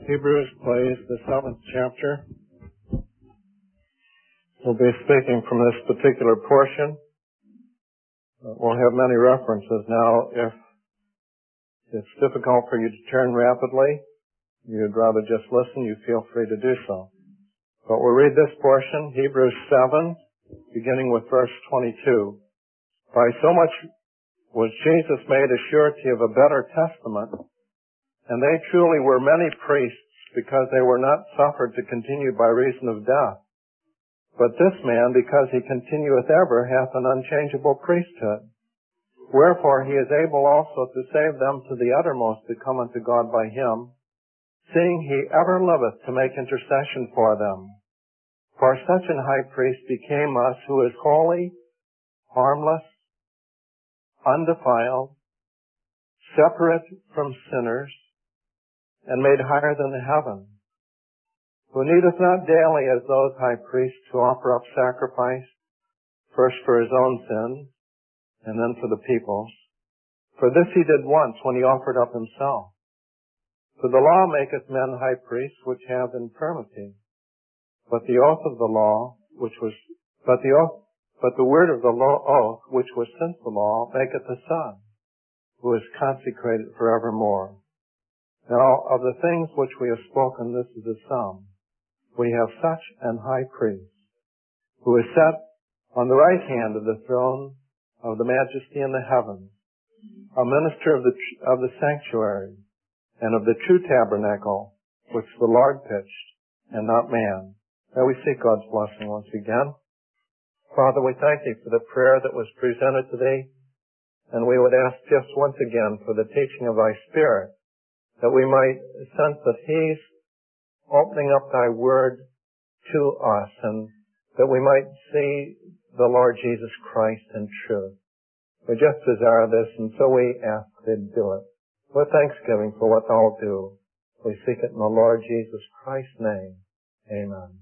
Hebrews, please, the 7th chapter. We'll be speaking from this particular portion. We'll have many references. Now, if it's difficult for you to turn rapidly, you'd rather just listen, you feel free to do so. But we'll read this portion, Hebrews 7, beginning with verse 22. By so much was Jesus made a surety of a better testament, and they truly were many priests, because they were not suffered to continue by reason of death. But this man, because he continueth ever, hath an unchangeable priesthood. Wherefore he is able also to save them to the uttermost that come unto God by him, seeing he ever liveth to make intercession for them. For such an high priest became us, who is holy, harmless, undefiled, separate from sinners, and made higher than the heaven, who needeth not daily as those high priests to offer up sacrifice, first for his own sins, and then for the people's. For this he did once, when he offered up himself. For the law maketh men high priests which have infirmity. But the oath of the law, but the word of the oath, which was since the law, maketh a son, who is consecrated forevermore. Now, of the things which we have spoken, this is a sum. We have such an high priest, who is set on the right hand of the throne of the majesty in the heavens, a minister of the sanctuary, and of the true tabernacle, which the Lord pitched, and not man. May we seek God's blessing once again. Father, we thank Thee for the prayer that was presented today, and we would ask just once again for the teaching of Thy Spirit, that we might sense that He's opening up Thy Word to us, and that we might see the Lord Jesus Christ in truth. We just desire this, and so we ask Thee to do it. With thanksgiving for what Thou wilt do, we seek it in the Lord Jesus Christ's name. Amen.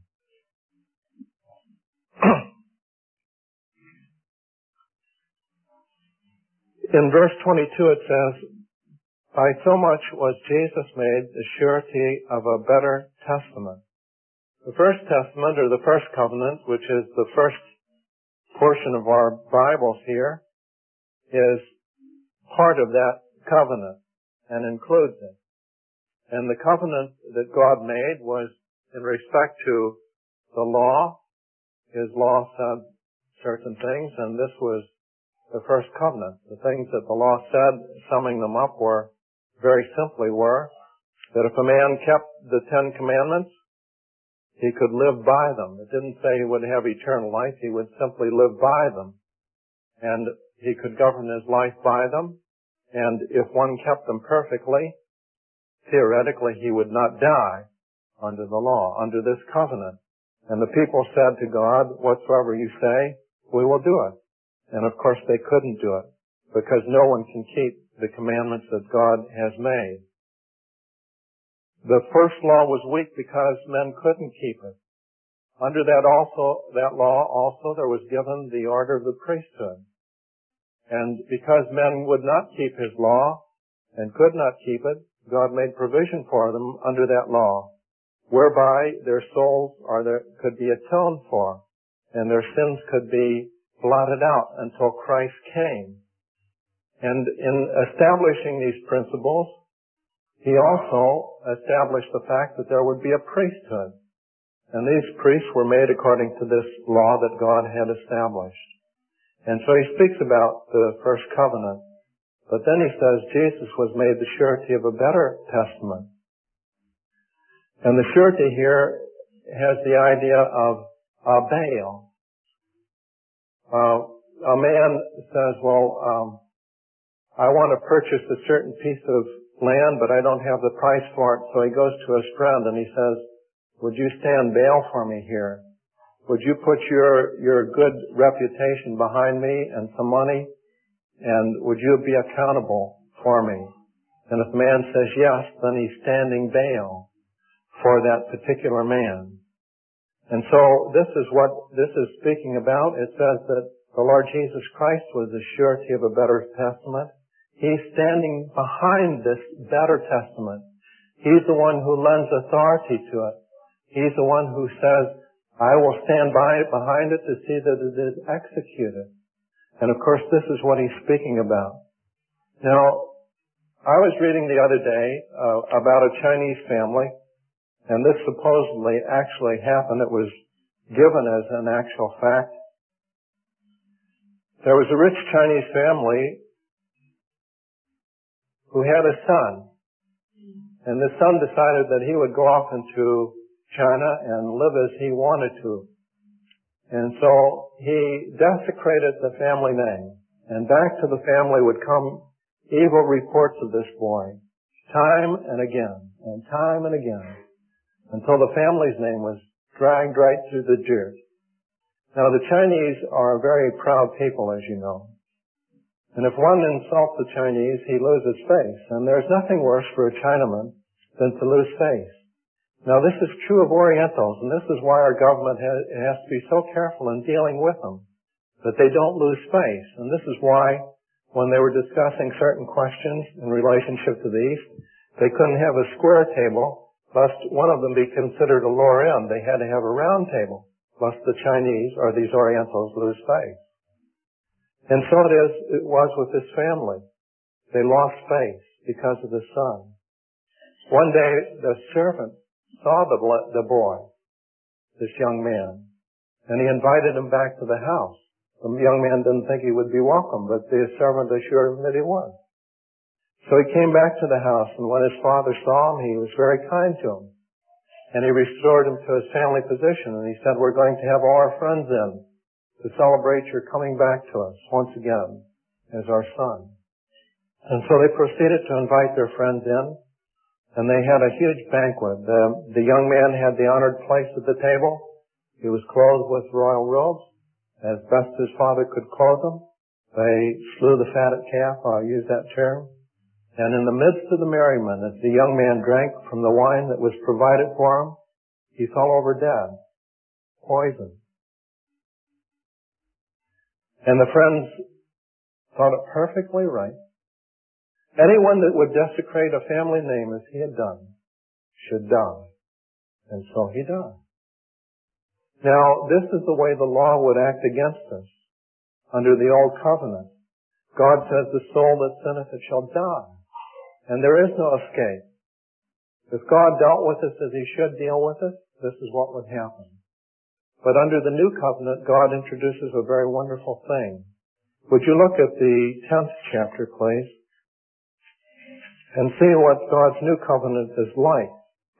In verse 22 it says, by so much was Jesus made the surety of a better testament. The first testament, or the first covenant, which is the first portion of our Bibles here, is part of that covenant and includes it. And the covenant that God made was in respect to the law. His law said certain things, and this was the first covenant. The things that the law said, summing them up, very simply were that if a man kept the 10 Commandments, he could live by them. It didn't say he would have eternal life. He would simply live by them. And he could govern his life by them. And if one kept them perfectly, theoretically he would not die under the law, under this covenant. And the people said to God, whatsoever you say, we will do it. And of course they couldn't do it, because no one can keep the commandments that God has made. The first law was weak because men couldn't keep it. Under that law also there was given the order of the priesthood. And because men would not keep His law and could not keep it, God made provision for them under that law, whereby their souls could be atoned for, and their sins could be blotted out until Christ came. And in establishing these principles, He also established the fact that there would be a priesthood. And these priests were made according to this law that God had established. And so He speaks about the first covenant. But then He says Jesus was made the surety of a better testament. And the surety here has the idea of a bail. A man says, I want to purchase a certain piece of land, but I don't have the price for it. So he goes to his friend and he says, would you stand bail for me here? Would you put your good reputation behind me and some money? And would you be accountable for me? And if the man says yes, then he's standing bail for that particular man. And so this is what this is speaking about. It says that the Lord Jesus Christ was the surety of a better testament. He's standing behind this better testament. He's the one who lends authority to it. He's the one who says, I will stand behind it to see that it is executed. And of course, this is what he's speaking about. Now, I was reading the other day about a Chinese family, and this supposedly actually happened. It was given as an actual fact. There was a rich Chinese family who had a son, and the son decided that he would go off into China and live as he wanted to. And so he desecrated the family name, and back to the family would come evil reports of this boy, time and again, until the family's name was dragged right through the dirt. Now the Chinese are a very proud people, as you know. And if one insults the Chinese, he loses face. And there's nothing worse for a Chinaman than to lose face. Now this is true of Orientals, and this is why our government has to be so careful in dealing with them, that they don't lose face. And this is why when they were discussing certain questions in relationship to the East, they couldn't have a square table, lest one of them be considered a lower end. They had to have a round table, lest the Chinese or these Orientals lose face. And so it was with this family. They lost face because of the son. One day, the servant saw the boy, this young man, and he invited him back to the house. The young man didn't think he would be welcome, but the servant assured him that he was. So he came back to the house, and when his father saw him, he was very kind to him. And he restored him to his family position, and he said, we're going to have all our friends in to celebrate your coming back to us once again as our son. And so they proceeded to invite their friends in, and they had a huge banquet. The young man had the honored place at the table. He was clothed with royal robes, as best his father could clothe him. They slew the fatted calf, I'll use that term. And in the midst of the merriment, as the young man drank from the wine that was provided for him, he fell over dead, poisoned. And the friends thought it perfectly right. Anyone that would desecrate a family name as he had done should die. And so he died. Now, this is the way the law would act against us under the old covenant. God says, the soul that sinneth it shall die. And there is no escape. If God dealt with us as he should deal with us, this is what would happen. But under the new covenant, God introduces a very wonderful thing. Would you look at the 10th chapter, please, and see what God's new covenant is like.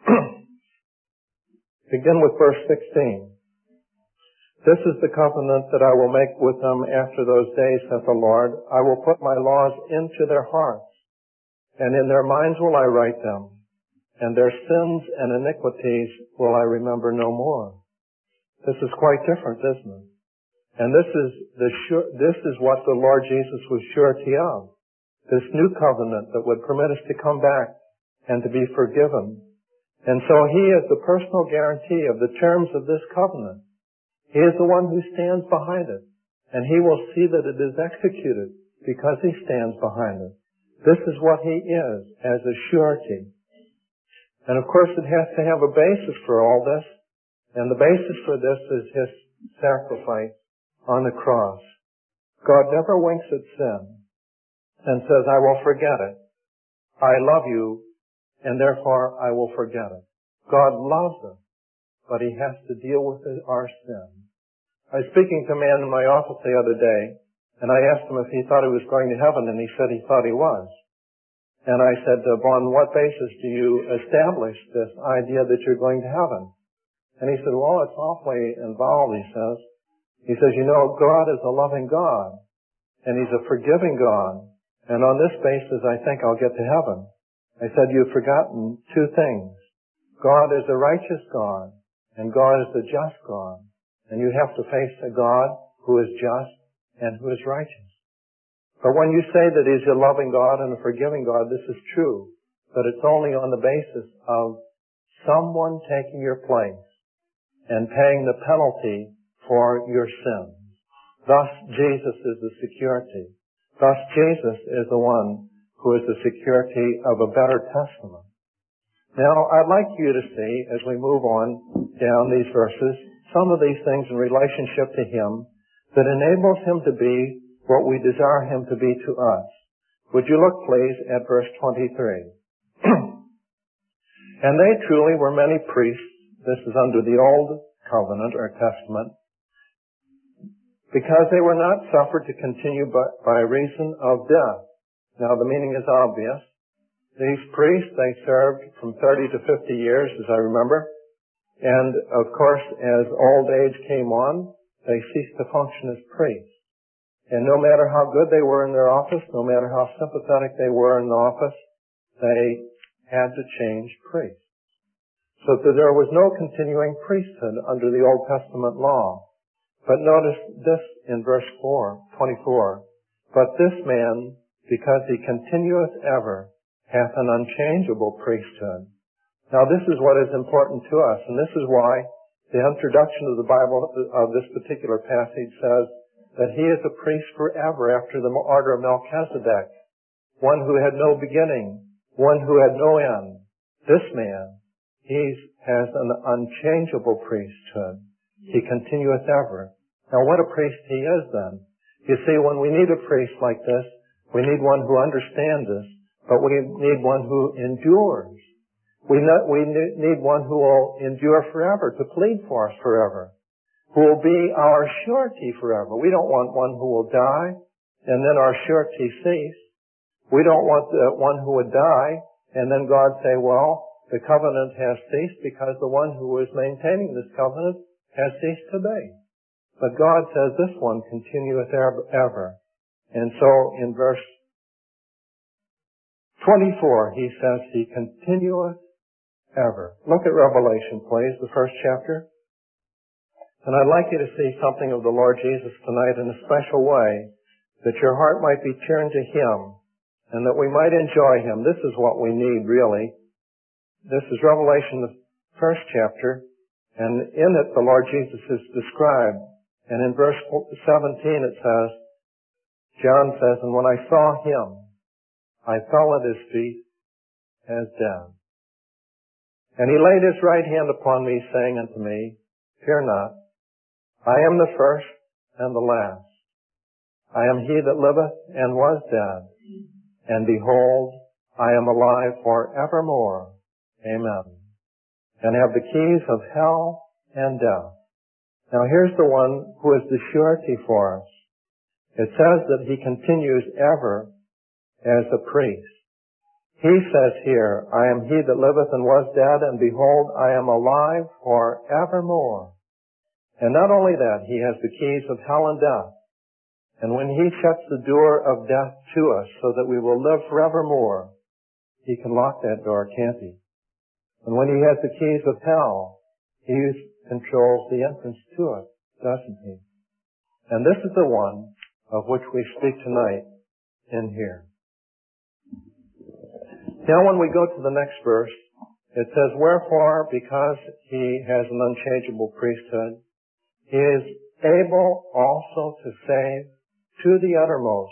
Begin with verse 16. This is the covenant that I will make with them after those days, saith the Lord. I will put my laws into their hearts, and in their minds will I write them, and their sins and iniquities will I remember no more. This is quite different, isn't it? And this is what the Lord Jesus was surety of. This new covenant that would permit us to come back and to be forgiven. And so he is the personal guarantee of the terms of this covenant. He is the one who stands behind it. And he will see that it is executed because he stands behind it. This is what he is as a surety. And of course it has to have a basis for all this. And the basis for this is his sacrifice on the cross. God never winks at sin and says, I will forget it. I love you, and therefore I will forget it. God loves us, but he has to deal with our sin. I was speaking to a man in my office the other day, and I asked him if he thought he was going to heaven, and he said he thought he was. And I said, on what basis do you establish this idea that you're going to heaven? And he said, well, it's awfully involved, he says. He says, you know, God is a loving God, and he's a forgiving God. And on this basis, I think I'll get to heaven. I said, you've forgotten two things. God is a righteous God, and God is a just God. And you have to face a God who is just and who is righteous. But when you say that he's a loving God and a forgiving God, this is true. But it's only on the basis of someone taking your place and paying the penalty for your sins. Thus, Jesus is the security. Thus, Jesus is the one who is the security of a better testament. Now, I'd like you to see, as we move on down these verses, some of these things in relationship to Him that enables Him to be what we desire Him to be to us. Would you look, please, at verse 23. And they truly were many priests. This is under the Old Covenant or Testament, because they were not suffered to continue by reason of death. Now, the meaning is obvious. These priests, they served from 30 to 50 years, as I remember. And, of course, as old age came on, they ceased to function as priests. And no matter how good they were in their office, no matter how sympathetic they were in the office, they had to change priests. So that there was no continuing priesthood under the Old Testament law. But notice this in verse 24. But this man, because he continueth ever, hath an unchangeable priesthood. Now this is what is important to us, and this is why the introduction of the Bible of this particular passage says that he is a priest forever after the order of Melchizedek, one who had no beginning, one who had no end. This man, he has an unchangeable priesthood. He continueth ever. Now what a priest he is then. You see, when we need a priest like this, we need one who understands us, but we need one who endures. We need one who will endure forever, to plead for us forever, who will be our surety forever. We don't want one who will die and then our surety cease. We don't want one who would die and then God say, well, the covenant has ceased because the one who was maintaining this covenant has ceased to be. But God says this one continueth ever. And so in verse 24, he says he continueth ever. Look at Revelation, please, the first chapter. And I'd like you to see something of the Lord Jesus tonight in a special way, that your heart might be turned to Him, and that we might enjoy Him. This is what we need, really. This is Revelation, the first chapter, and in it the Lord Jesus is described. And in verse 17 it says, John says, and when I saw Him, I fell at His feet as dead. And He laid His right hand upon me, saying unto me, fear not, I am the first and the last. I am He that liveth and was dead, and behold, I am alive forevermore. Amen. And have the keys of hell and death. Now here's the one who is the surety for us. It says that He continues ever as a priest. He says here, I am He that liveth and was dead, and behold, I am alive forevermore. And not only that, He has the keys of hell and death. And when He shuts the door of death to us so that we will live forevermore, He can lock that door, can't He? And when He has the keys of hell, He controls the entrance to it, doesn't He? And this is the one of which we speak tonight in here. Now when we go to the next verse, it says, wherefore, because He has an unchangeable priesthood, He is able also to save to the uttermost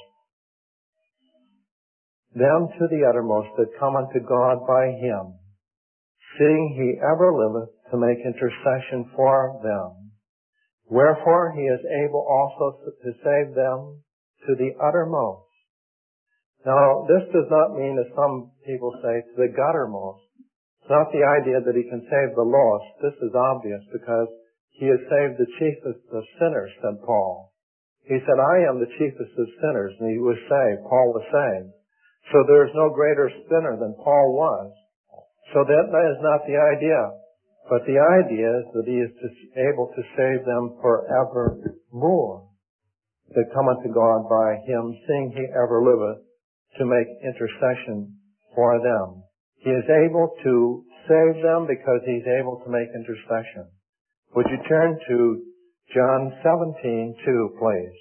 them to the uttermost that come unto God by Him, seeing He ever liveth to make intercession for them. Wherefore He is able also to save them to the uttermost. Now, this does not mean, as some people say, to the guttermost. It's not the idea that He can save the lost. This is obvious because He has saved the chiefest of sinners, said Paul. He said, I am the chiefest of sinners, and He was saved. Paul was saved. So there is no greater sinner than Paul was. So that is not the idea. But the idea is that He is able to save them forevermore, that come unto God by Him, seeing He ever liveth, to make intercession for them. He is able to save them because He's able to make intercession. Would you turn to John 17:2, please?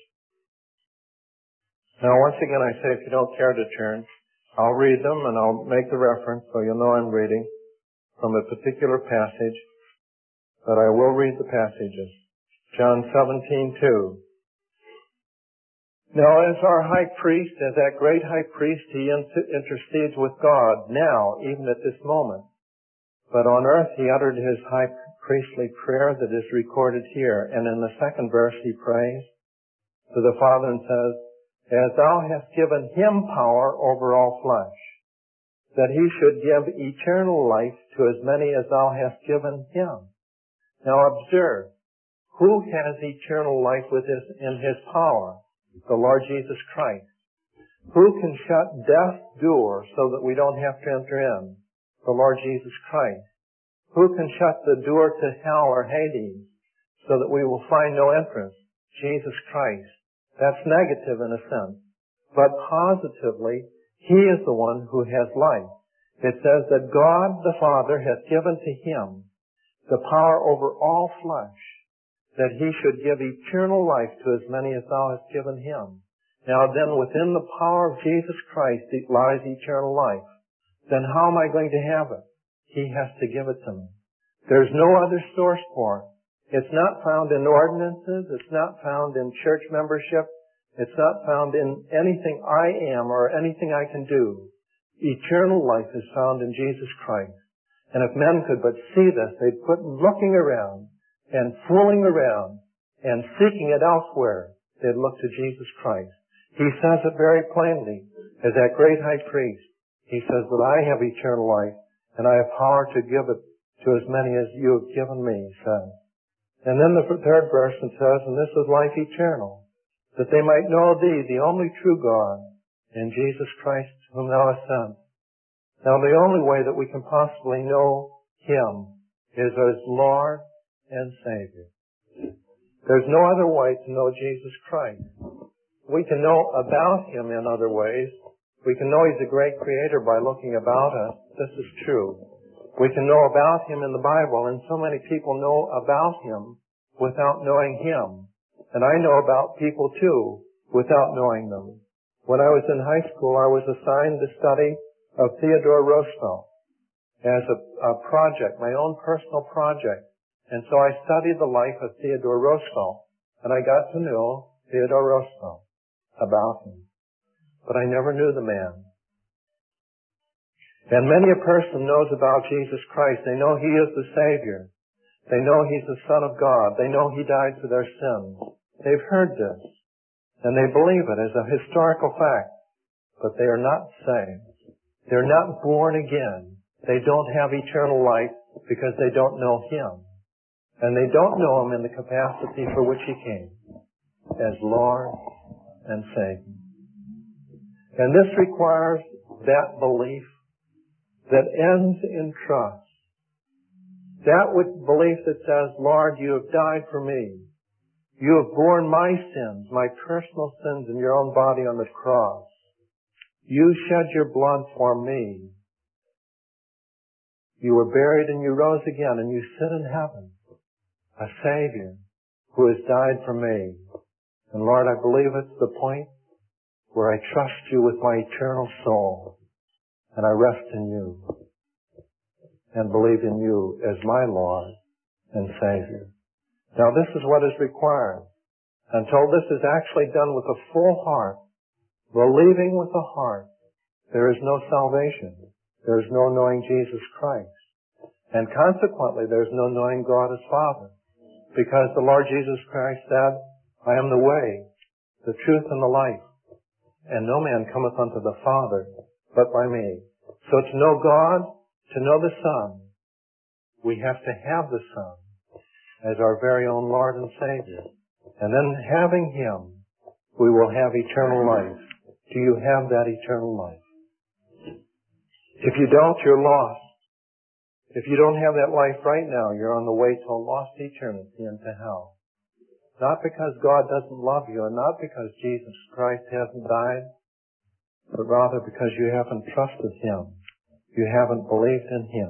Now, once again, I say, if you don't care to turn, I'll read them and I'll make the reference so you'll know I'm reading from a particular passage, but I will read the passages. John 17:2. Now, as our high priest, as that great high priest, He intercedes with God now, even at this moment. But on earth he uttered his high priestly prayer that is recorded here. And in the second verse he prays to the Father and says, as thou hast given him power over all flesh, that he should give eternal life to as many as thou hast given him. Now observe, who has eternal life in his power? The Lord Jesus Christ. Who can shut death's door so that we don't have to enter in? The Lord Jesus Christ. Who can shut the door to hell or Hades so that we will find no entrance? Jesus Christ. That's negative in a sense. But positively, he is the one who has life. It says that God the Father hath given to him the power over all flesh, that he should give eternal life to as many as thou hast given him. Now then, within the power of Jesus Christ lies eternal life. Then how am I going to have it? He has to give it to me. There's no other source for it. It's not found in ordinances. It's not found in church membership. It's not found in anything I am or anything I can do. Eternal life is found in Jesus Christ. And if men could but see this, they'd quit looking around and fooling around and seeking it elsewhere. They'd look to Jesus Christ. He says it very plainly as that great high priest. He says that I have eternal life and I have power to give it to as many as you have given me, he says. And then the third verse says, and this is life eternal, that they might know thee, the only true God, and Jesus Christ, whom thou hast sent. Now the only way that we can possibly know him is as Lord and Savior. There's no other way to know Jesus Christ. We can know about him in other ways. We can know he's a great creator by looking about us. This is true. We can know about him in the Bible, and so many people know about him without knowing him. And I know about people too without knowing them. When I was in high school, I was assigned the study of Theodore Roosevelt as a project, my own personal project. And so I studied the life of Theodore Roosevelt, and I got to know Theodore Roosevelt, about him. But I never knew the man. And many a person knows about Jesus Christ. They know he is the Savior. They know he's the Son of God. They know he died for their sins. They've heard this, and they believe it as a historical fact. But they are not saved. They're not born again. They don't have eternal life because they don't know him. And they don't know him in the capacity for which he came, as Lord and Savior. And this requires that belief that ends in trust. That belief that says, Lord, you have died for me. You have borne my sins, my personal sins in your own body on the cross. You shed your blood for me. You were buried and you rose again and you sit in heaven, a Savior who has died for me. And Lord, I believe it's the point where I trust you with my eternal soul. And I rest in you and believe in you as my Lord and Savior. Now this is what is required. Until this is actually done with a full heart, believing with the heart, there is no salvation. There is no knowing Jesus Christ. And consequently, there is no knowing God as Father. Because the Lord Jesus Christ said, I am the way, the truth, and the life. And no man cometh unto the Father but by me. So to know God, to know the Son, we have to have the Son as our very own Lord and Savior. And then having him, we will have eternal life. Do you have that eternal life? If you don't, you're lost. If you don't have that life right now, you're on the way to a lost eternity into hell. Not because God doesn't love you and not because Jesus Christ hasn't died, but rather because you haven't trusted him. You haven't believed in him.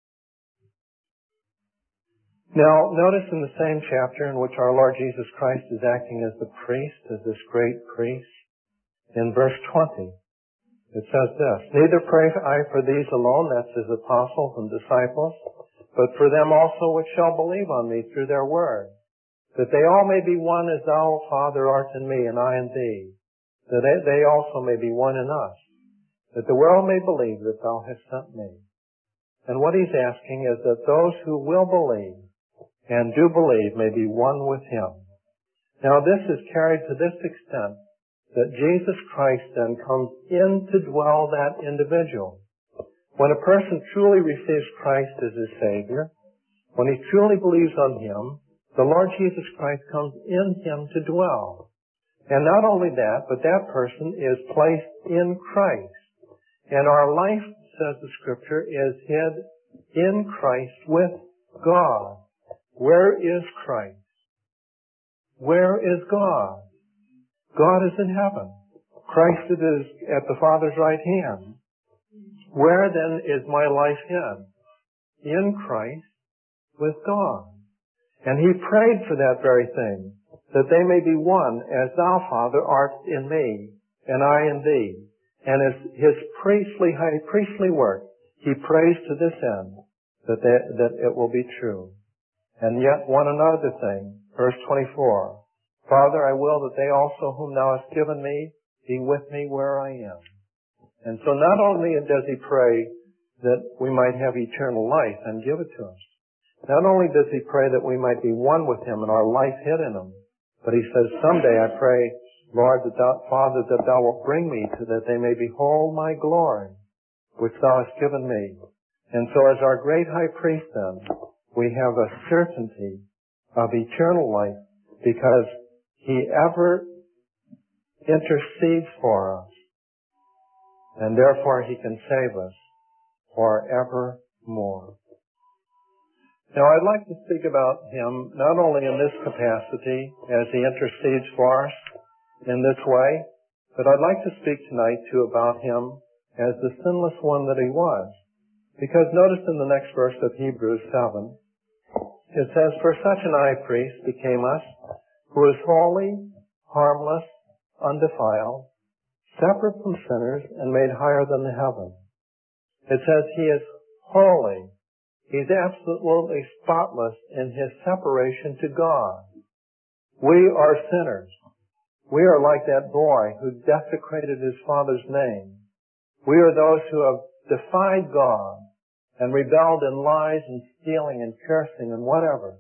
Now, notice in the same chapter in which our Lord Jesus Christ is acting as the priest, as this great priest, in verse 20, it says this, neither pray I for these alone, that's his apostles and disciples, but for them also which shall believe on me through their word, that they all may be one as thou, Father, art in me, and I in thee, that they also may be one in us, that the world may believe that thou hast sent me. And what he's asking is that those who will believe and do believe may be one with him. Now this is carried to this extent that Jesus Christ then comes in to dwell that individual. When a person truly receives Christ as his Savior, when he truly believes on him, the Lord Jesus Christ comes in him to dwell. And not only that, but that person is placed in Christ. And our life, says the Scripture, is hid in Christ with God. Where is Christ? Where is God? God is in heaven. Christ is at the Father's right hand. Where then is my life hid? In Christ with God. And he prayed for that very thing, that they may be one as thou, Father, art in me, and I in thee. And as his high priestly work, he prays to this end, that it will be true. And yet one another thing, verse 24, Father, I will that they also whom thou hast given me be with me where I am. And so not only does he pray that we might have eternal life and give it to us, not only does he pray that we might be one with him and our life hid in him, but he says, someday I pray, Lord, Father, that thou wilt bring me to that they may behold my glory, which thou hast given me. And so as our great high priest then, we have a certainty of eternal life because he ever intercedes for us. And therefore he can save us forevermore. Now I'd like to speak about him not only in this capacity as he intercedes for us in this way, but I'd like to speak tonight too about him as the sinless one that he was. Because notice in the next verse of Hebrews 7, it says, For such an high priest became us, who is holy, harmless, undefiled, separate from sinners, and made higher than the heavens. It says he is holy. He's absolutely spotless in his separation to God. We are sinners. We are like that boy who desecrated his father's name. We are those who have defied God and rebelled in lies and stealing and cursing and whatever.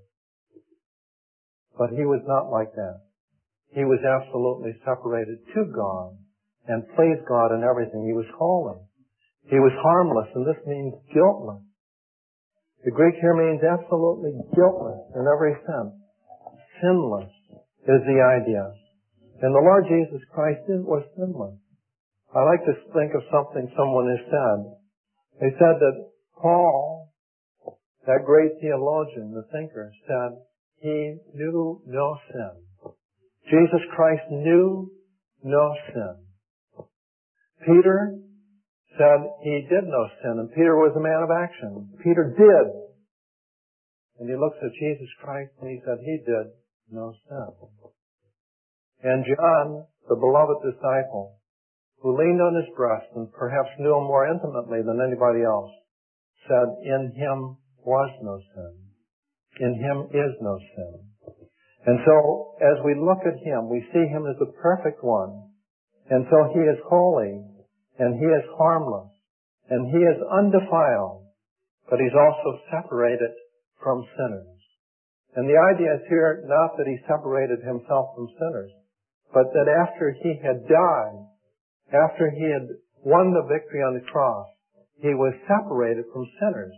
But he was not like that. He was absolutely separated to God and pleased God in everything. He was holy. He was harmless, and this means guiltless. The Greek here means absolutely guiltless in every sense. Sinless is the idea. And the Lord Jesus Christ was sinless. I like to think of something someone has said. They said that Paul, that great theologian, the thinker, said he knew no sin. Jesus Christ knew no sin. Peter said he did no sin, and Peter was a man of action. Peter did. And he looks at Jesus Christ and he said he did no sin. And John, the beloved disciple, who leaned on his breast and perhaps knew him more intimately than anybody else, said, in him was no sin. In him is no sin. And so, as we look at him, we see him as the perfect one. And so he is holy, and he is harmless, and he is undefiled, but he's also separated from sinners. And the idea is here not that he separated himself from sinners, but that after he had died, after he had won the victory on the cross, he was separated from sinners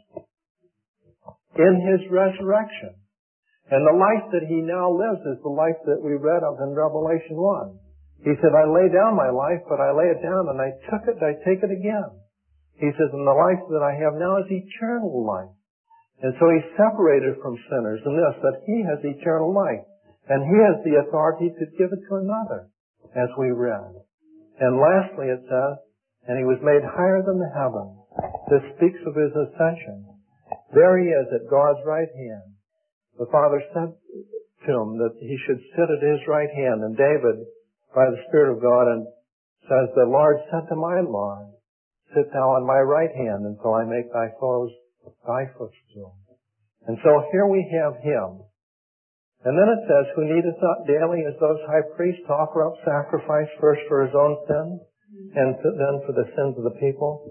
in his resurrection. And the life that he now lives is the life that we read of in Revelation 1. He said, I lay down my life, but I lay it down, and I take it again. He says, and the life that I have now is eternal life. And so he's separated from sinners in this, that he has eternal life. And he has the authority to give it to another, as we read. And lastly it says, and he was made higher than the heavens. This speaks of his ascension. There he is at God's right hand. The Father said to him that he should sit at his right hand. And David, by the Spirit of God, and says, the Lord said to my Lord, sit thou on my right hand until I make thy foes thy footstool. And so here we have him. And then it says, who needeth not daily as those high priests to offer up sacrifice first for his own sins and then for the sins of the people.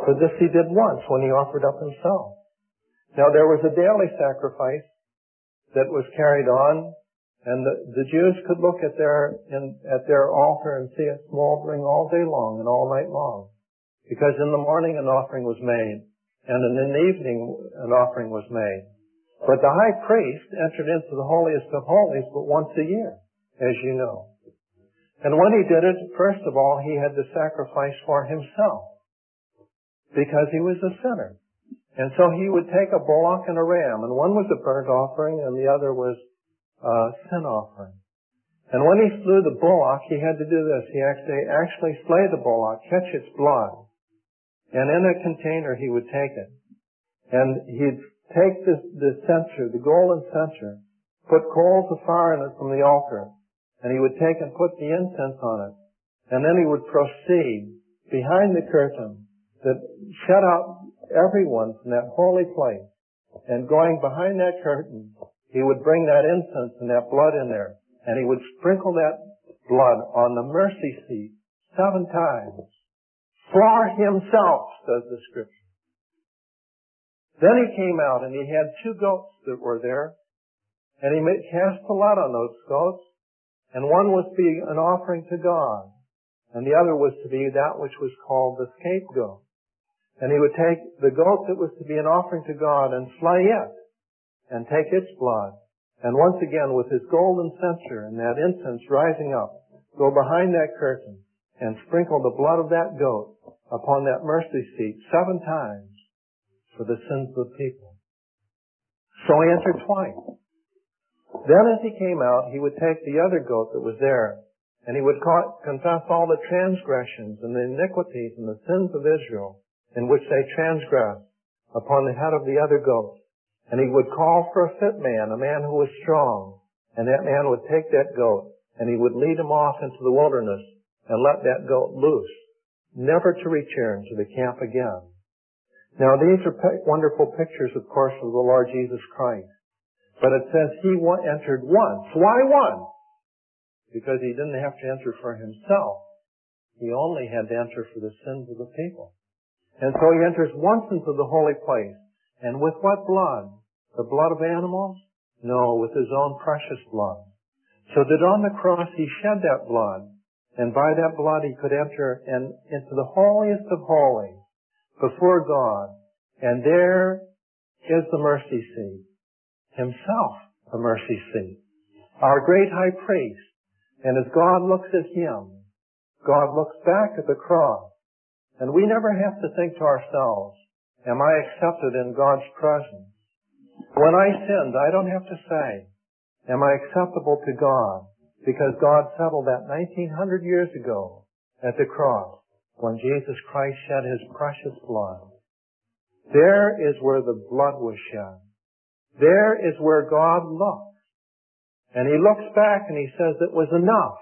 For this he did once when he offered up himself. Now there was a daily sacrifice that was carried on, and the Jews could look at their altar and see it smoldering all day long and all night long. Because in the morning an offering was made, and in the evening an offering was made. But the high priest entered into the holiest of holies but once a year, as you know. And when he did it, first of all, he had to sacrifice for himself, because he was a sinner. And so he would take a bullock and a ram, and one was a burnt offering and the other was a sin offering. And when he slew the bullock, he had to do this. He actually slay the bullock, catch its blood, and in a container he would take it. And he'd take the censer, the golden censer, put coals of fire in it from the altar, and he would take and put the incense on it. And then he would proceed behind the curtain that shut out everyone from that holy place. And going behind that curtain, he would bring that incense and that blood in there, and he would sprinkle that blood on the mercy seat 7 times. For himself, says the Scripture. Then he came out and he had 2 goats that were there, and he cast the lot on those goats, and one was to be an offering to God, and the other was to be that which was called the scapegoat. And he would take the goat that was to be an offering to God and slay it, and take its blood, and once again with his golden censer and that incense rising up, go behind that curtain and sprinkle the blood of that goat upon that mercy seat 7 times for the sins of the people. So he entered twice. Then as he came out, he would take the other goat that was there, and he would confess all the transgressions and the iniquities and the sins of Israel in which they transgressed upon the head of the other goat. And he would call for a fit man, a man who was strong, and that man would take that goat, and he would lead him off into the wilderness and let that goat loose, never to return to the camp again. Now these are wonderful pictures, of course, of the Lord Jesus Christ. But it says he entered once. Why once? Because he didn't have to enter for himself. He only had to enter for the sins of the people. And so he enters once into the holy place. And with what blood? The blood of animals? No, with his own precious blood. So that on the cross he shed that blood, and by that blood he could enter into the holiest of holies before God. And there is the mercy seat. Himself, the mercy seat. Our great high priest. And as God looks at him, God looks back at the cross. And we never have to think to ourselves, am I accepted in God's presence? When I sinned, I don't have to say, am I acceptable to God? Because God settled that 1900 years ago at the cross when Jesus Christ shed his precious blood. There is where the blood was shed. There is where God looks. And he looks back and he says, it was enough.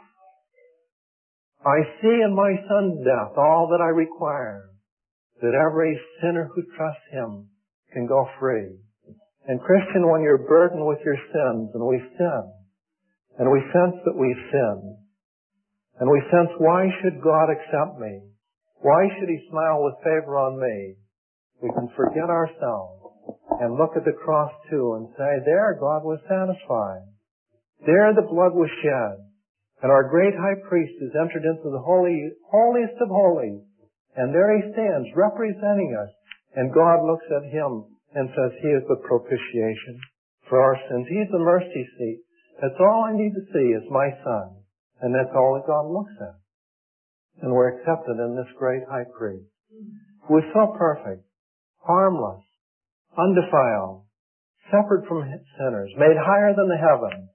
I see in my Son's death all that I require, that every sinner who trusts him can go free. And Christian, when you're burdened with your sins, and we sin, and we sense that we've sinned, and we sense, why should God accept me? Why should he smile with favor on me? We can forget ourselves and look at the cross too and say, there God was satisfied. There the blood was shed. And our great high priest has entered into the holiest of holies. And there he stands representing us. And God looks at him and says, he is the propitiation for our sins. He's the mercy seat. That's all I need to see is my Son. And that's all that God looks at. And we're accepted in this great high priest, who is so perfect, harmless, undefiled, separate from sinners, made higher than the heavens,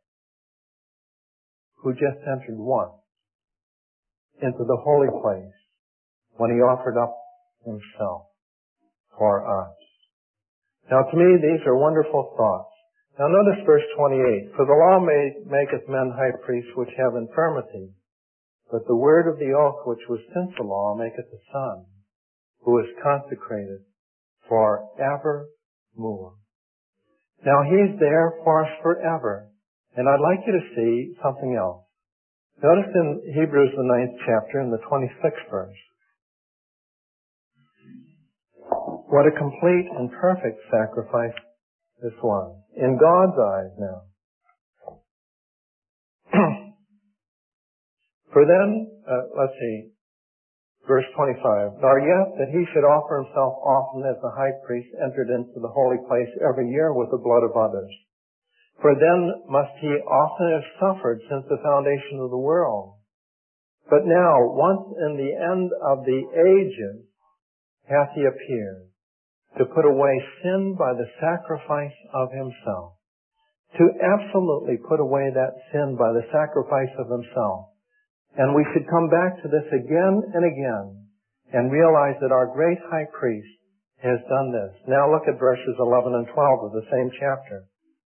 who just entered once into the holy place when he offered up himself for us. Now to me, these are wonderful thoughts. Now notice verse 28. For the law maketh men high priests which have infirmity, but the word of the oath which was since the law maketh the Son, who is consecrated for evermore. Now he's there for us forever. And I'd like you to see something else. Notice in Hebrews, the 9th chapter, in the 26th verse. What a complete and perfect sacrifice this was. In God's eyes now. For then, let's see, verse 25. Nor yet that he should offer himself often as the high priest entered into the holy place every year with the blood of others. For then must he often have suffered since the foundation of the world. But now, once in the end of the ages, hath he appeared, to put away sin by the sacrifice of himself. To absolutely put away that sin by the sacrifice of himself. And we should come back to this again and again and realize that our great high priest has done this. Now look at verses 11 and 12 of the same chapter.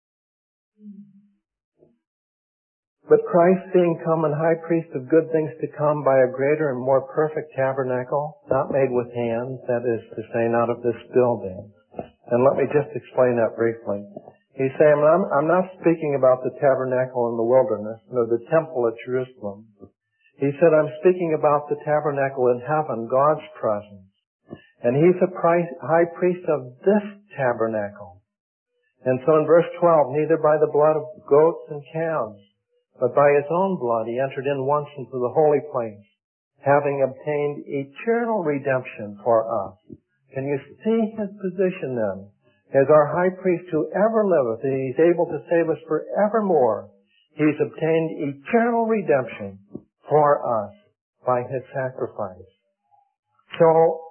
But Christ, being come and high priest of good things to come by a greater and more perfect tabernacle, not made with hands, that is to say, not of this building. And let me just explain that briefly. He's saying, I'm not speaking about the tabernacle in the wilderness, nor the temple at Jerusalem. He said, I'm speaking about the tabernacle in heaven, God's presence. And he's a high priest of this tabernacle. And so in verse 12, neither by the blood of goats and calves, but by his own blood he entered in once into the holy place, having obtained eternal redemption for us. Can you see his position then? As our high priest who ever liveth, and he's able to save us forevermore, he's obtained eternal redemption for us by his sacrifice. So,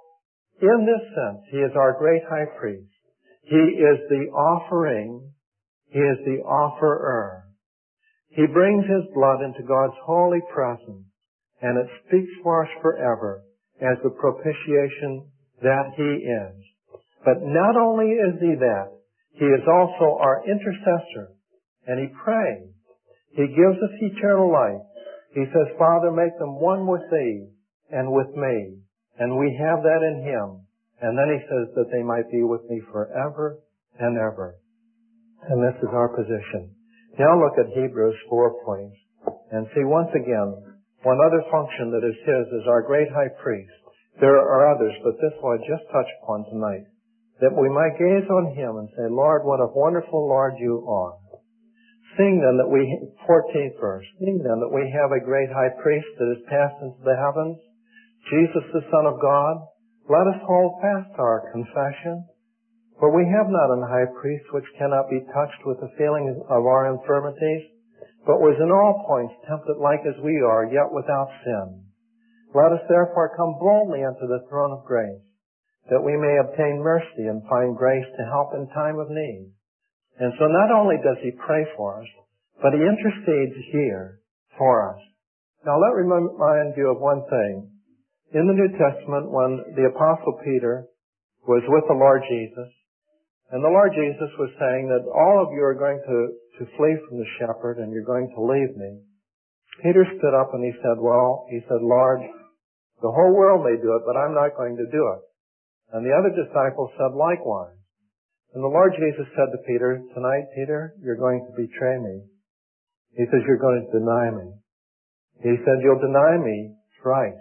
in this sense, he is our great high priest. He is the offering. He is the offerer. He brings his blood into God's holy presence, and it speaks for us forever as the propitiation that he is. But not only is he that, he is also our intercessor, and he prays. He gives us eternal life. He says, Father, make them one with thee and with me. And we have that in him. And then he says that they might be with me forever and ever. And this is our position. Now look at Hebrews 4, please. And see once again, one other function that is his is our great high priest. There are others, but this one I just touched upon tonight. That we might gaze on him and say, Lord, what a wonderful Lord you are. Seeing then that 14th verse, seeing then that we have a great high priest that is passed into the heavens, Jesus the Son of God, let us hold fast our confession. For we have not an high priest which cannot be touched with the feelings of our infirmities, but was in all points tempted like as we are, yet without sin. Let us therefore come boldly unto the throne of grace, that we may obtain mercy and find grace to help in time of need. And so not only does he pray for us, but he intercedes here for us. Now let me remind you of one thing. In the New Testament, when the Apostle Peter was with the Lord Jesus, and the Lord Jesus was saying that all of you are going to flee from the shepherd and you're going to leave me, Peter stood up and he said, Lord, the whole world may do it, but I'm not going to do it. And the other disciples said likewise. And the Lord Jesus said to Peter, tonight, Peter, you're going to betray me. He says, you're going to deny me. He said, you'll deny me thrice.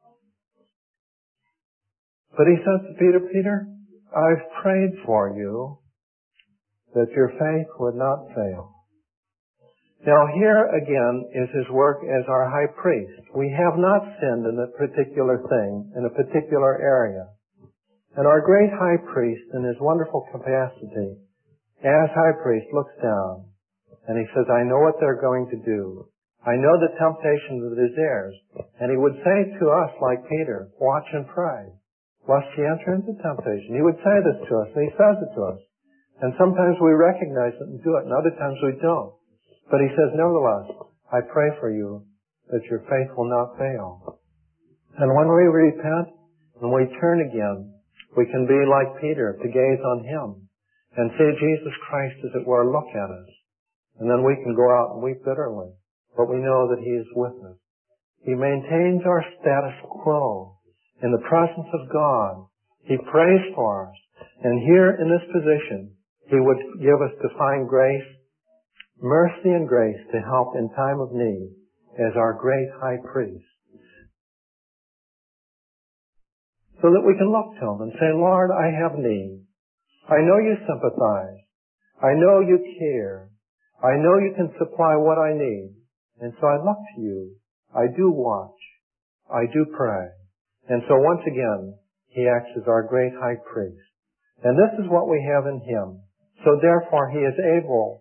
But he says to Peter, Peter, I've prayed for you that your faith would not fail. Now here again is his work as our high priest. We have not sinned in a particular thing, in a particular area. And our great high priest, in his wonderful capacity, as high priest, looks down and he says, I know what they're going to do. I know the temptation that is theirs. And he would say to us, like Peter, watch and pray, lest ye enter into temptation. He would say this to us, and he says it to us. And sometimes we recognize it and do it, and other times we don't. But he says, nevertheless, I pray for you that your faith will not fail. And when we repent and we turn again, we can be like Peter, to gaze on him and see Jesus Christ, as it were, look at us. And then we can go out and weep bitterly. But we know that he is with us. He maintains our status quo in the presence of God. He prays for us. And here in this position, he would give us divine grace, mercy and grace to help in time of need as our great high priest. so that we can look to Him and say, Lord, I have need. I know you sympathize. I know you care. I know you can supply what I need. And so I look to you. I do watch. I do pray. And so once again, He acts as our great high priest. And this is what we have in Him. So therefore, He is able